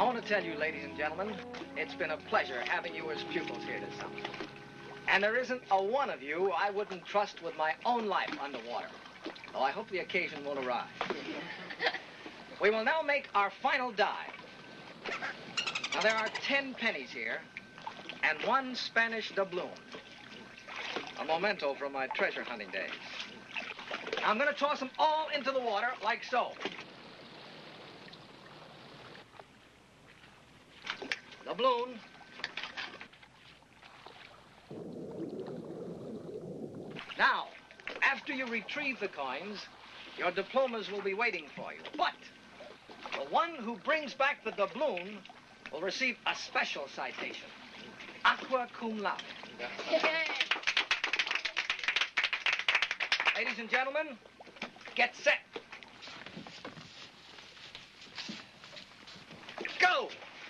I want to tell you, ladies and gentlemen, it's been a pleasure having you as pupils here this summer. And there isn't a one of you I wouldn't trust with my own life underwater. Though I hope the occasion won't arise. We will now make our final dive. Now, there are 10 pennies here and 1 Spanish doubloon. A memento from my treasure hunting days. Now, I'm going to toss them all into the water like so. Doubloon. Now, after you retrieve the coins, your diplomas will be waiting for you. But the one who brings back the doubloon will receive a special citation. Aqua cum laude. Ladies and gentlemen, get set. Go!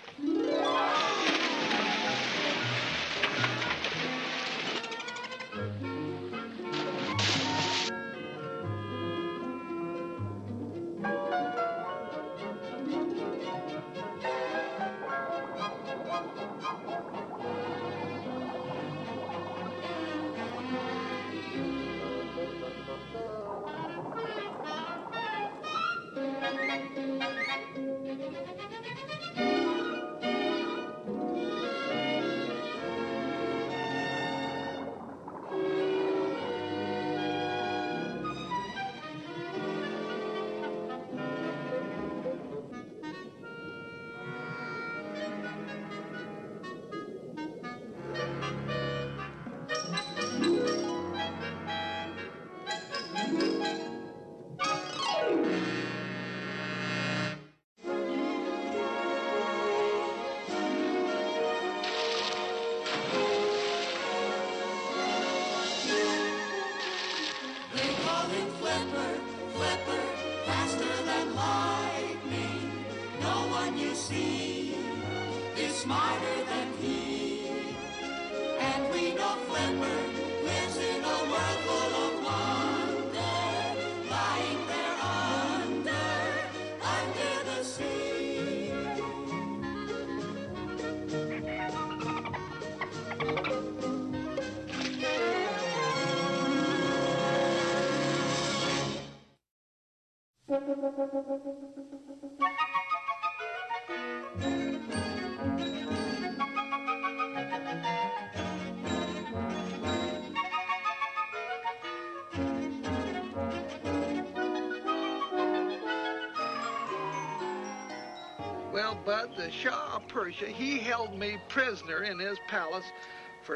Well, Bud, the Shah of Persia, he held me prisoner in his palace for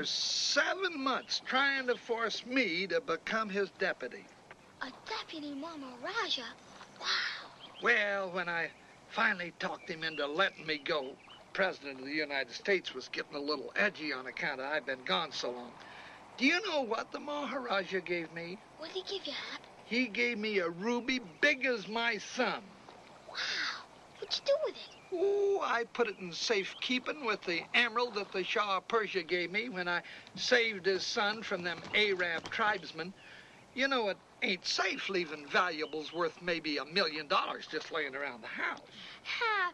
7 months, trying to force me to become his deputy. A deputy Maharaja? Wow. Well, when I finally talked him into letting me go, President of the United States was getting a little edgy on account of I've been gone so long. Do you know what the Maharaja gave me? What did he give you, Hap? He gave me a ruby big as my thumb. Wow. What'd you do with it? Oh, I put it in safekeeping with the emerald that the Shah of Persia gave me when I saved his son from them Arab tribesmen. You know, it ain't safe leaving valuables worth maybe $1 million just laying around the house. Hap,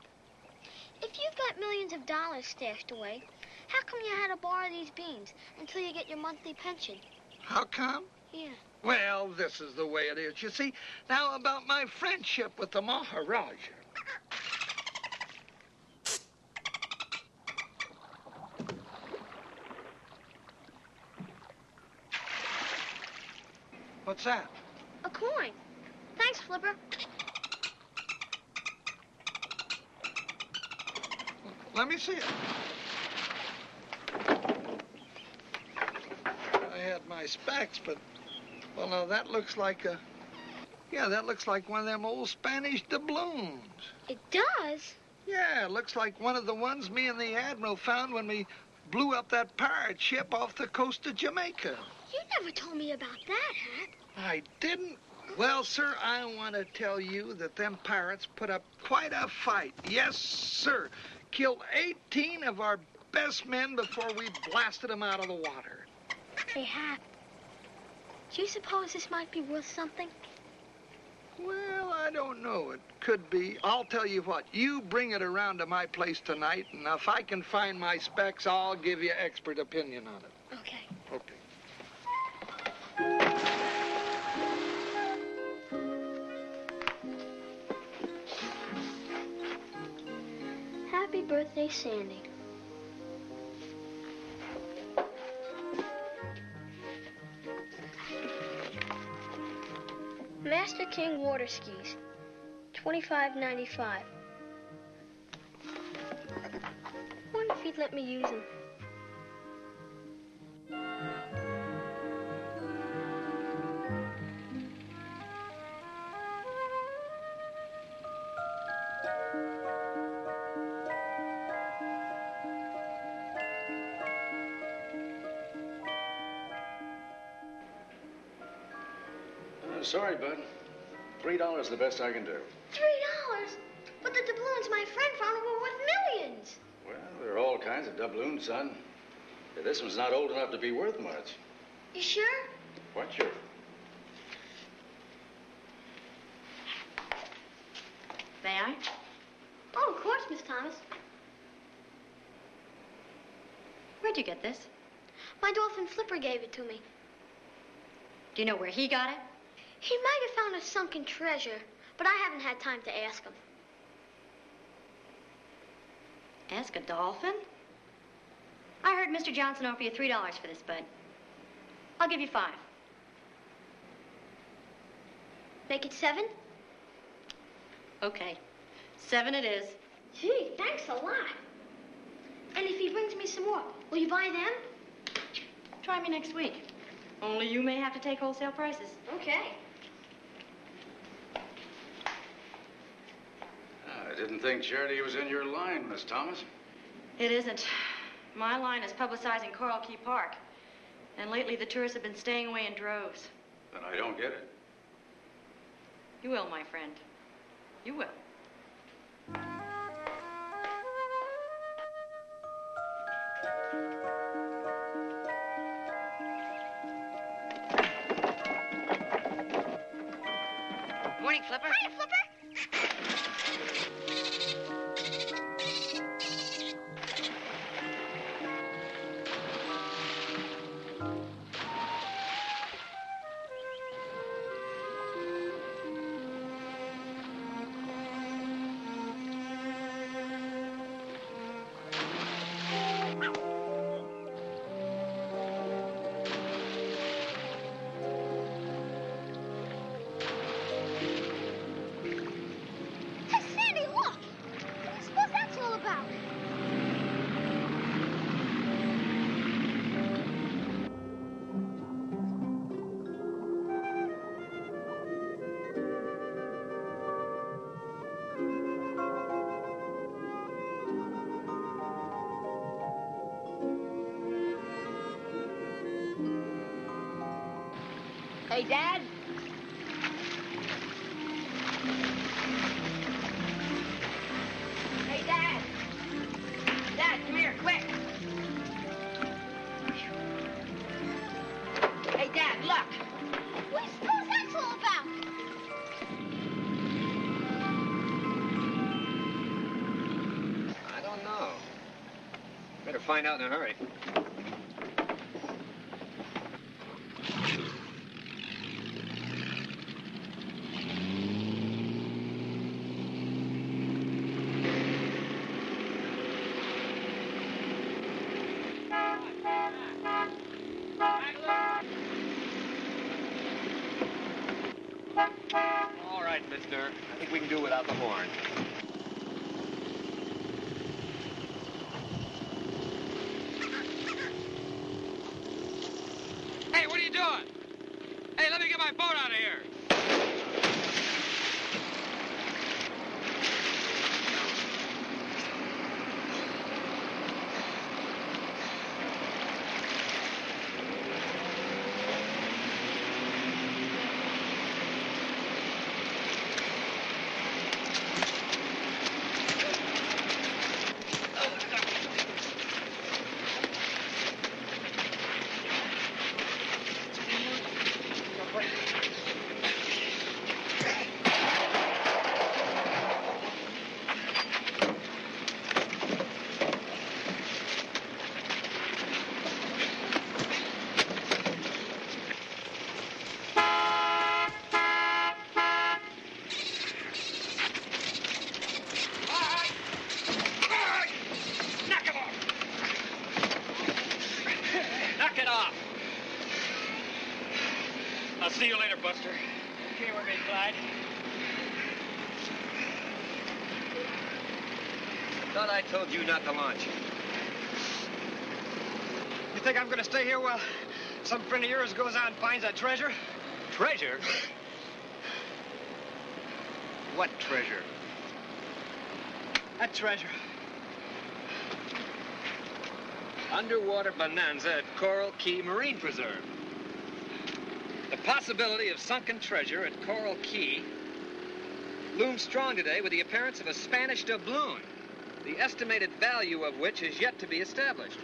if you've got millions of dollars stashed away, how come you had to borrow these beans until you get your monthly pension? How come? Yeah. Well, this is the way it is. You see, now about my friendship with the Maharaja. What's that? A coin. Thanks, Flipper. Let me see it. I had my specs, but, well, no, that looks like a... Yeah, that looks like one of them old Spanish doubloons. It does? Yeah, it looks like one of the ones me and the Admiral found when we blew up that pirate ship off the coast of Jamaica. You never told me about that, Hap. I didn't? Well, sir, I want to tell you that them pirates put up quite a fight. Yes, sir. Killed 18 of our best men before we blasted them out of the water. Hey, Hap, do you suppose this might be worth something? Well, I don't know. It could be. I'll tell you what. You bring it around to my place tonight, and if I can find my specs, I'll give you expert opinion on it. Okay. Okay. Happy birthday, Sandy. Master King water skis, $25.95. Wonder if he'd let me use them. Sorry, bud. $3 is the best I can do. $3? But the doubloons my friend found were worth millions. Well, there are all kinds of doubloons, son. This one's not old enough to be worth much. You sure? What, sure? May I? Oh, of course, Miss Thomas. Where'd you get this? My dolphin Flipper gave it to me. Do you know where he got it? He might have found a sunken treasure, but I haven't had time to ask him. Ask a dolphin? I heard Mr. Johnson offer you $3 for this, bud. I'll give you 5. Make it 7? Okay. 7 it is. Gee, thanks a lot. And if he brings me some more, will you buy them? Try me next week. Only you may have to take wholesale prices. Okay. I didn't think charity was in your line, Miss Thomas. It isn't. My line is publicizing Coral Key Park. And lately the tourists have been staying away in droves. Then I don't get it. You will, my friend. You will. Morning, Flipper. Hi, Flipper. Hey, Dad. Hey, Dad. Dad, come here, quick. Hey, Dad, look. What do you suppose that's all about? I don't know. Better find out in a hurry. All right, mister. I think we can do without the horn. Hey, what are you doing? Hey, let me get my boat out of here. here with me, Clyde. Thought I told you not to launch. You think I'm gonna stay here while some friend of yours goes out and finds that treasure? Treasure? What treasure? That treasure. Underwater bonanza at Coral Key Marine Preserve. The possibility of sunken treasure at Coral Key looms strong today with the appearance of a Spanish doubloon, the estimated value of which is yet to be established.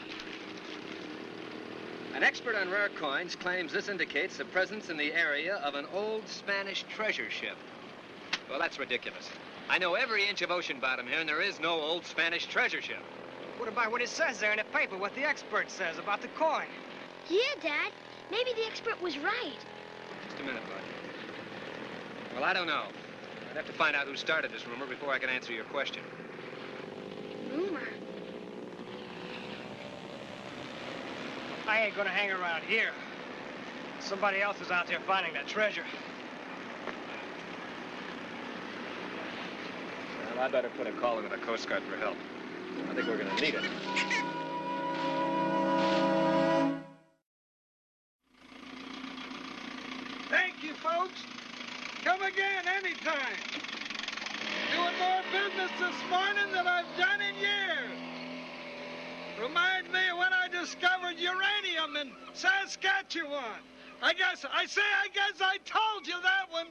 An expert on rare coins claims this indicates the presence in the area of an old Spanish treasure ship. Well, that's ridiculous. I know every inch of ocean bottom here, and there is no old Spanish treasure ship. What about what it says there in the paper, what the expert says about the coin? Yeah, Dad. Maybe the expert was right. Just a minute, Bud. Well, I don't know. I'd have to find out who started this rumor before I can answer your question. Rumor? I ain't gonna hang around here. Somebody else is out there finding that treasure. Well, I'd better put a call into the Coast Guard for help. I think we're gonna need it. Thank you, folks. Come again anytime. Doing more business this morning than I've done in years. Reminds me of when I discovered uranium in Saskatchewan. I guess I told you that one.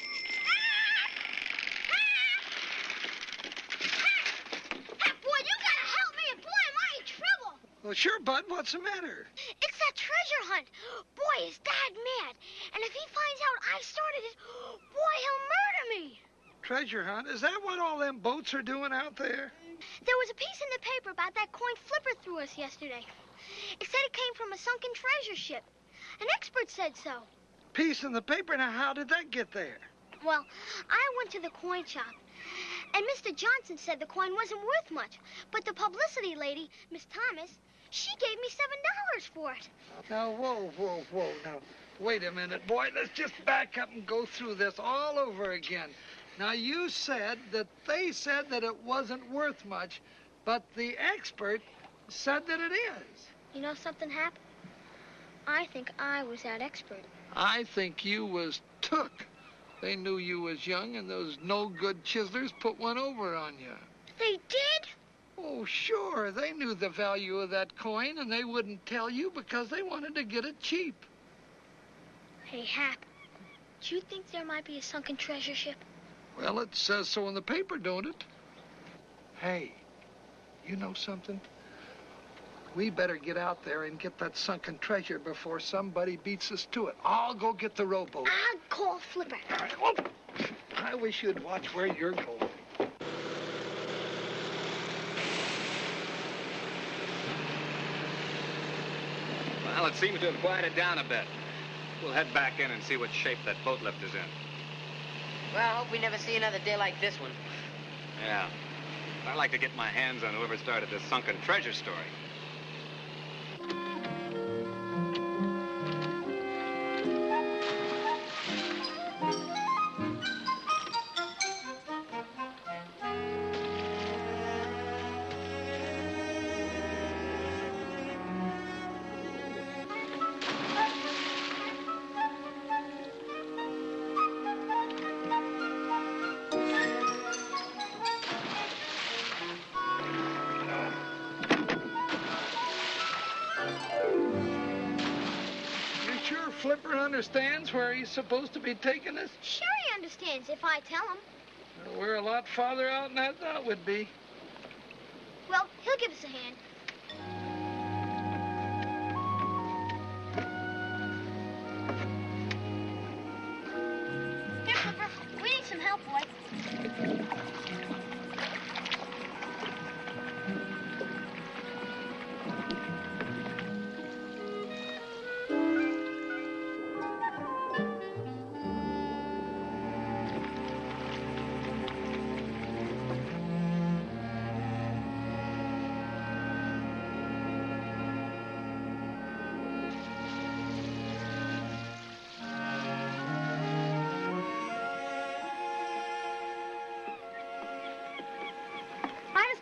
Boy, you gotta help me, and boy, am I in trouble. Well, sure, Bud. What's the matter? It's that treasure hunt. Boy, is Dad mad. And if he finds out I started it, boy, he'll murder me. Treasure hunt? Is that what all them boats are doing out there? There was a piece in the paper about that coin Flipper threw us yesterday. It said it came from a sunken treasure ship. An expert said so. Piece in the paper? Now, how did that get there? Well, I went to the coin shop, and Mr. Johnson said the coin wasn't worth much. But the publicity lady, Miss Thomas, she gave me $7 for it. Now, whoa. Now, wait a minute, boy. Let's just back up and go through this all over again. Now, you said that they said that it wasn't worth much, but the expert said that it is. You know something happened? I think I was that expert. I think you was took. They knew you was young, and those no-good chiselers put one over on you. They did? Oh, sure. They knew the value of that coin, and they wouldn't tell you because they wanted to get it cheap. Hey, Hap, do you think there might be a sunken treasure ship? Well, it says so in the paper, don't it? Hey, you know something? We better get out there and get that sunken treasure before somebody beats us to it. I'll go get the rowboat. I'll call Flipper. I wish you'd watch where you're going. Well, it seems to have quieted down a bit. We'll head back in and see what shape that boat lift is in. Well, I hope we never see another day like this one. Yeah. I'd like to get my hands on whoever started this sunken treasure story. Flipper understands where he's supposed to be taking us? Sure he understands if I tell him. Well, we're a lot farther out than I thought we'd be. Well, he'll give us a hand. Here, Flipper. We need some help, boy.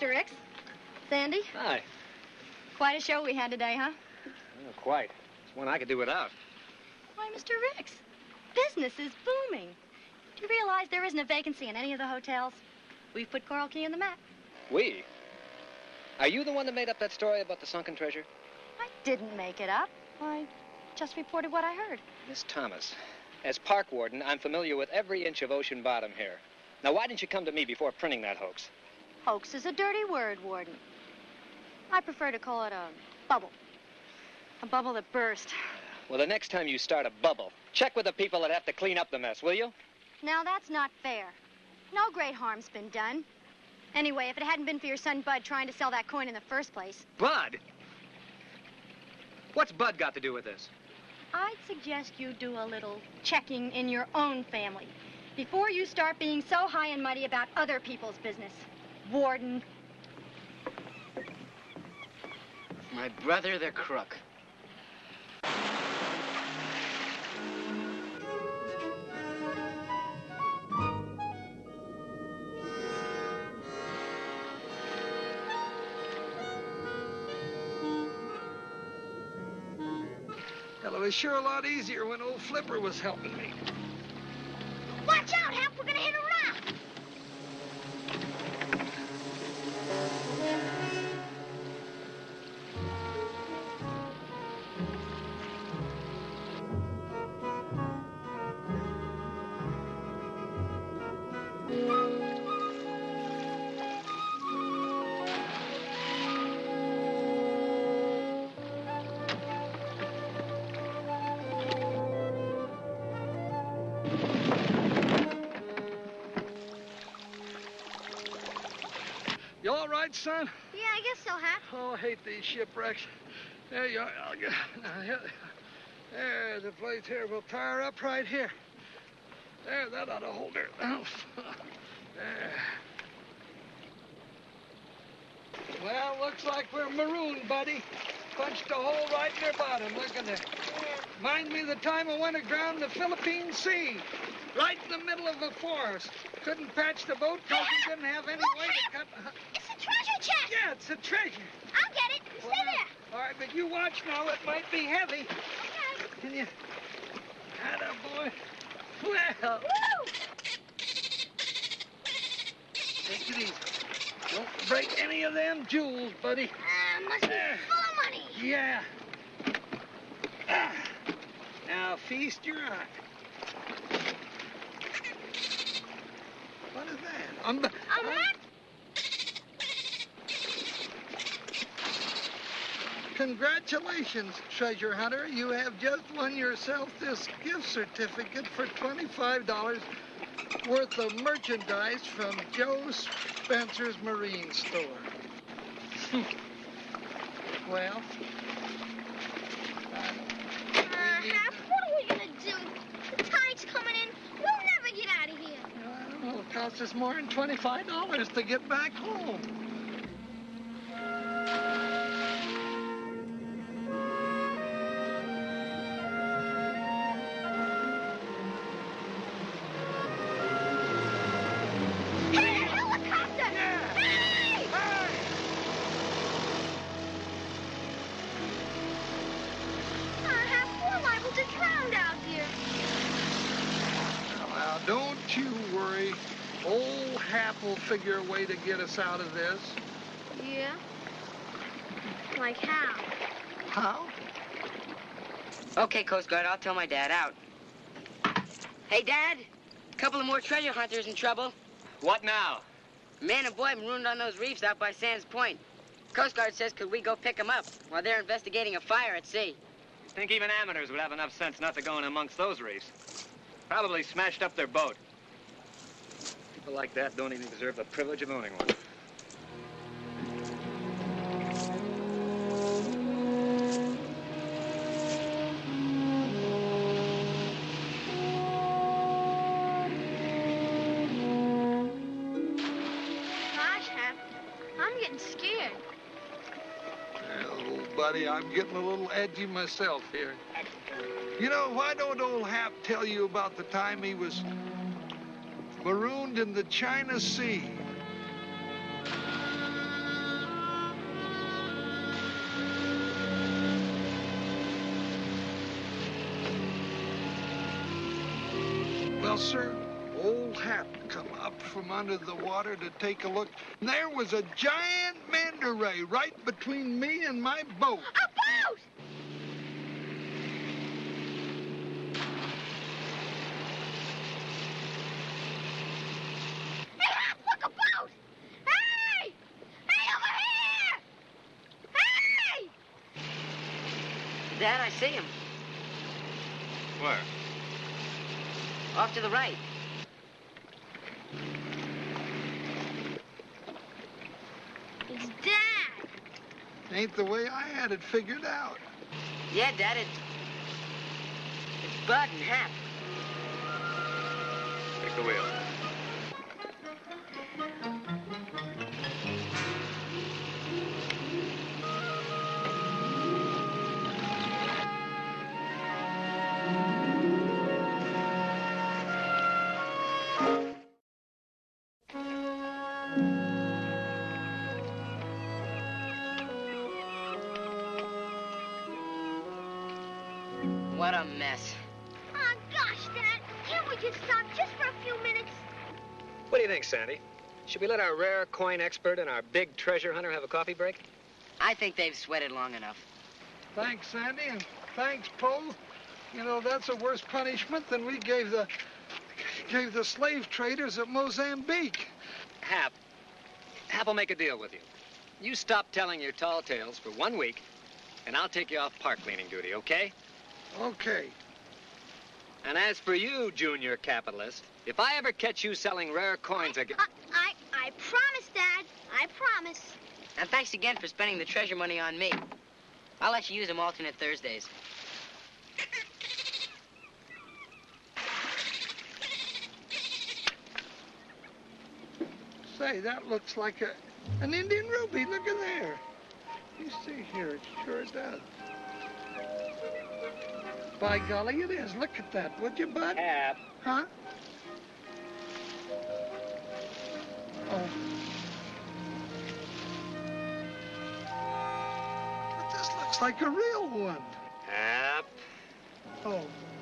Mr. Ricks. Sandy, Hi. quite a show we had today, huh? Oh, quite. It's one I could do without. Why, Mr. Ricks, business is booming. Do you realize there isn't a vacancy in any of the hotels? We've put Coral Key on the map. We? Are you the one that made up that story about the sunken treasure? I didn't make it up. I just reported what I heard. Miss Thomas, as park warden, I'm familiar with every inch of ocean bottom here. Now, why didn't you come to me before printing that hoax? Hoax is a dirty word, Warden. I prefer to call it a bubble. A bubble that burst. Well, the next time you start a bubble, check with the people that have to clean up the mess, will you? Now, that's not fair. No great harm's been done. Anyway, if it hadn't been for your son Bud trying to sell that coin in the first place, Bud? What's Bud got to do with this? I'd suggest you do a little checking in your own family before you start being so high and mighty about other people's business. Warden. My brother, the crook. Well, it was sure a lot easier when old Flipper was helping me. Watch out, Hap. We're gonna hit a rock. You all right, son? Yeah, I guess so, Hap. Oh, I hate these shipwrecks. There you are. I'll get... There's a place here. We'll tie her up right here. There, that ought to hold her. There. Well, looks like we're marooned, buddy. Punched a hole right in her bottom. Look at that. Reminds me of the time I went aground the Philippine Sea. Right in the middle of the forest. Couldn't patch the boat because we didn't have any way to cut... It's a treasure chest. Yeah, it's a treasure. I'll get it. Stay there. All right, but you watch now. It might be heavy. Okay. Can you... Atta boy. Well... Woo! Take it easy. Don't break any of them jewels, buddy. Must be full of money. Yeah. Now, feast your eye. What is that? A map? Congratulations, treasure hunter. You have just won yourself this gift certificate for $25 worth of merchandise from Joe Spencer's Marine Store. Well, Hap, what are we gonna do? The tide's coming in. We'll never get out of here. I don't know. It'll cost us more than $25 to get back home. Hey, a helicopter! Hey! Hap, we're liable to drown out here. Now, don't you worry. Old Hap will figure a way to get us out of this. Yeah? Like how? How? Okay, Coast Guard, I'll tell my dad out. Hey, Dad. A couple of more treasure hunters in trouble. What now? Man and boy marooned on those reefs out by Sands Point. Coast Guard says could we go pick them up while they're investigating a fire at sea. You think even amateurs would have enough sense not to go in amongst those reefs? Probably smashed up their boat. People like that don't even deserve the privilege of owning one. Gosh, Hap, I'm getting scared. Oh, buddy, I'm getting a little edgy myself here. You know, why don't old Hap tell you about the time he was marooned in the China Sea? Well, sir, old Hap come up from under the water to take a look. And there was a giant manta ray right between me and my boat. A boat! Hey, Hap, look, a boat! Hey! Hey, over here! Hey! Dad, I see him. Where? Off to the right. It's Dad. Ain't the way I had it figured out. Yeah, Dad, it's Bud and Hap. Take the wheel. What a mess. Oh, gosh, Dad. Can't we just stop just for a few minutes? What do you think, Sandy? Should we let our rare coin expert and our big treasure hunter have a coffee break? I think they've sweated long enough. Thanks, Sandy, and thanks, Poe. You know, that's a worse punishment than we gave the slave traders at Mozambique. Hap will make a deal with you. You stop telling your tall tales for 1 week, and I'll take you off park cleaning duty, okay? Okay. And as for you, junior capitalist, if I ever catch you selling rare coins again... I promise, Dad. I promise. And thanks again for spending the treasure money on me. I'll let you use them alternate Thursdays. Say, that looks like an Indian ruby. Look at there. You see here, it sure does. By golly, it is. Look at that, would you, Bud? Hap. Huh? Oh. But this looks like a real one. Hap. Oh.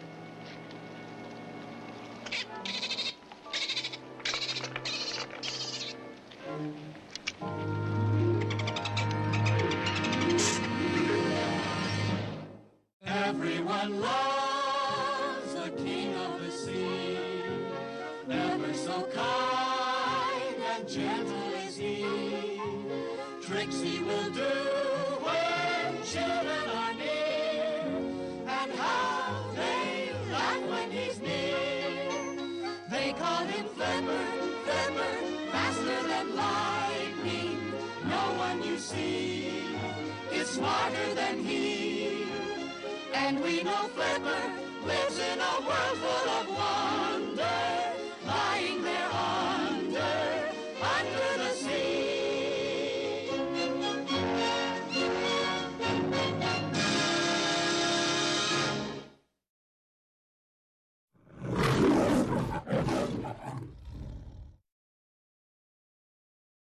Everyone loves the king of the sea. Ever so kind and gentle is he. Tricks he will do when children are near. And how they laugh when he's near. They call him Flipper, Flipper, faster than lightning. No one you see is smarter than he. And we know Flipper lives in a world full of wonder.